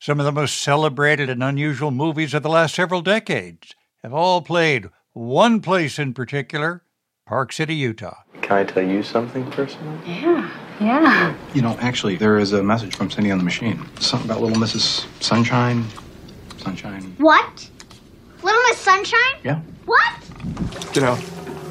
Some of the most celebrated and unusual movies of the last several decades have all played one place in particular, Park City, Utah. Can I tell you something personal? Yeah. You know, actually, there is a message from Cindy on the machine. Something about Little Mrs. Sunshine. Sunshine. What? Little Miss Sunshine? Yeah. What? Get out.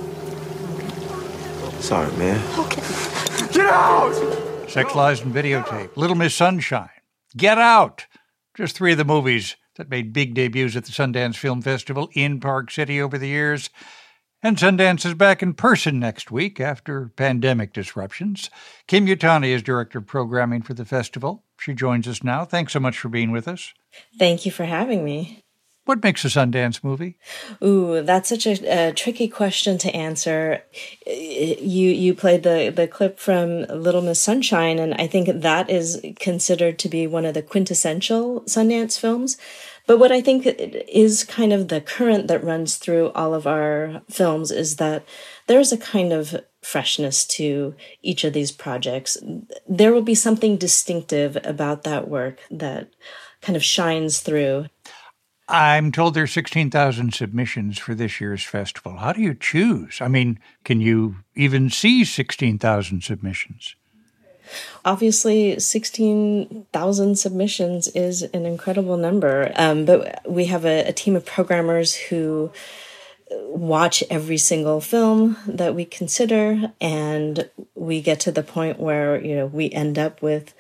Sorry, man. Okay. Get out! Sex, Lies, and Videotape, Little Miss Sunshine, Get Out. Just three of the movies that made big debuts at the Sundance Film Festival in Park City over the years. And Sundance is back in person next week after pandemic disruptions. Kim Yutani is Director of Programming for the festival. She joins us now. Thanks so much for being with us. Thank you for having me. What makes a Sundance movie? Ooh, that's such a tricky question to answer. You played the clip from Little Miss Sunshine, and I think that is considered to be one of the quintessential Sundance films. But what I think is kind of the current that runs through all of our films is that there's a kind of freshness to each of these projects. There will be something distinctive about that work that kind of shines through. I'm told there's 16,000 submissions for this year's festival. How do you choose? I mean, can you even see 16,000 submissions? Obviously, 16,000 submissions is an incredible number, but we have a team of programmers who watch every single film that we consider, and we get to the point where, we end up with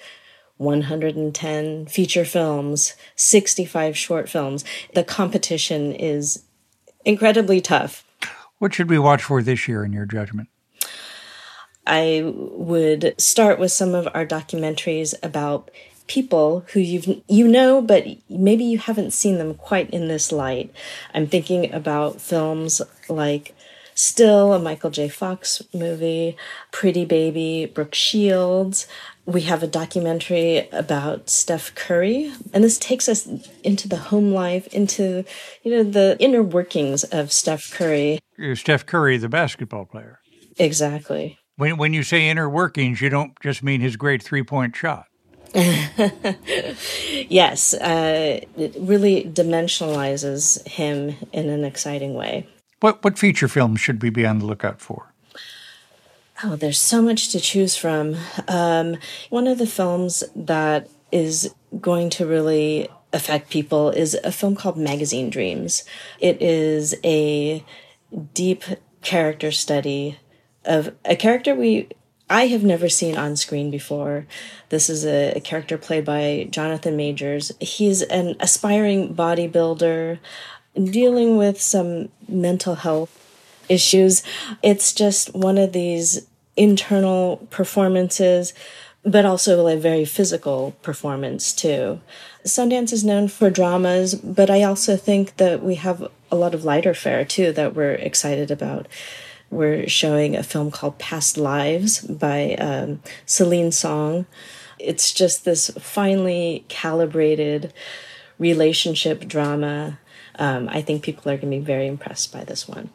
110 feature films, 65 short films. The competition is incredibly tough. What should we watch for this year in your judgment? I would start with some of our documentaries about people who but maybe you haven't seen them quite in this light. I'm thinking about films like Still, a Michael J. Fox movie, Pretty Baby, Brooke Shields. We have a documentary about Steph Curry, and this takes us into the home life, into the inner workings of Steph Curry. Steph Curry, the basketball player. Exactly. When you say inner workings, you don't just mean his great three-point shot. Yes, it really dimensionalizes him in an exciting way. What feature films should we be on the lookout for? Oh, there's so much to choose from. One of the films that is going to really affect people is a film called Magazine Dreams. It is a deep character study of a character I have never seen on screen before. This is a character played by Jonathan Majors. He's an aspiring bodybuilder dealing with some mental health issues. It's just one of these internal performances, but also a very physical performance too. Sundance is known for dramas, but I also think that we have a lot of lighter fare too that we're excited about. We're showing a film called Past Lives by Celine Song. It's just this finely calibrated relationship drama. I think people are going to be very impressed by this one.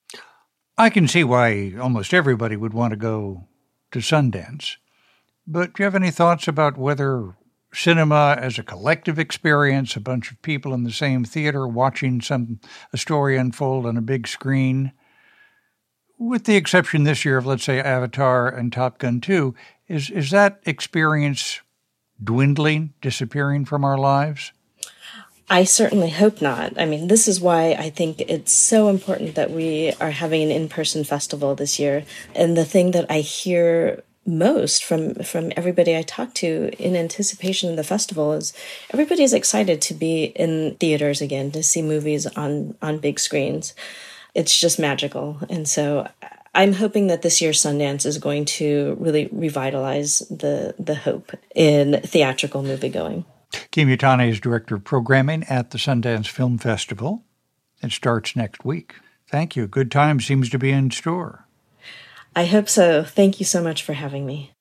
I can see why almost everybody would want to go to Sundance. But do you have any thoughts about whether cinema as a collective experience, a bunch of people in the same theater watching a story unfold on a big screen, with the exception this year of, let's say, Avatar and Top Gun 2, is that experience dwindling, disappearing from our lives? I certainly hope not. I mean, this is why I think it's so important that we are having an in-person festival this year. And the thing that I hear most from everybody I talk to in anticipation of the festival is everybody's excited to be in theaters again, to see movies on big screens. It's just magical. And so I'm hoping that this year's Sundance is going to really revitalize the hope in theatrical moviegoing. Kim Yutani is Director of Programming at the Sundance Film Festival. It starts next week. Thank you. Good time seems to be in store. I hope so. Thank you so much for having me.